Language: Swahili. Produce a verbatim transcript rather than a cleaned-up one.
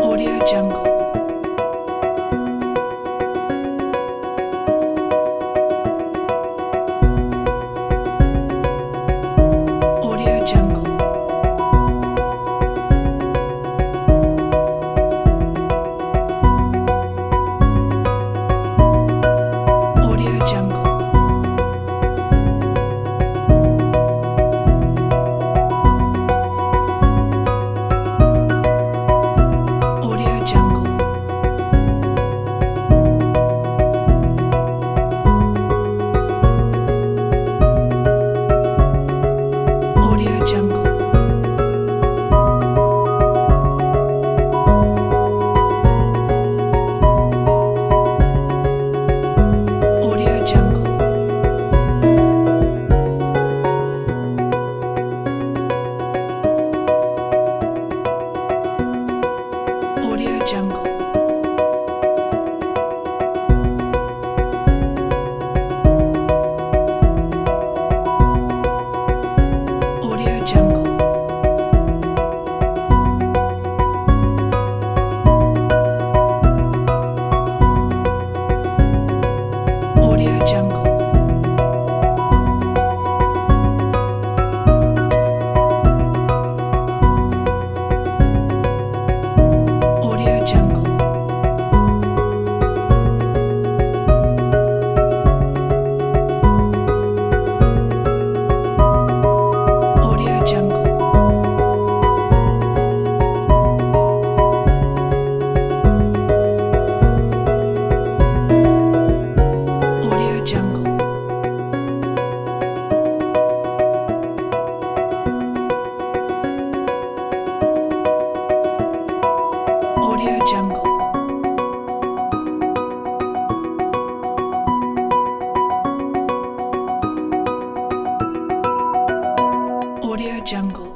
Audio Jungle. Audio Jungle. Audio Jungle. Audio Jungle. Audio Jungle. Audio Jungle. Audio Jungle. Audio Jungle. Audio Jungle. Audio Jungle. Audio Jungle. Audio Jungle. Audio Jungle. Audio Jungle.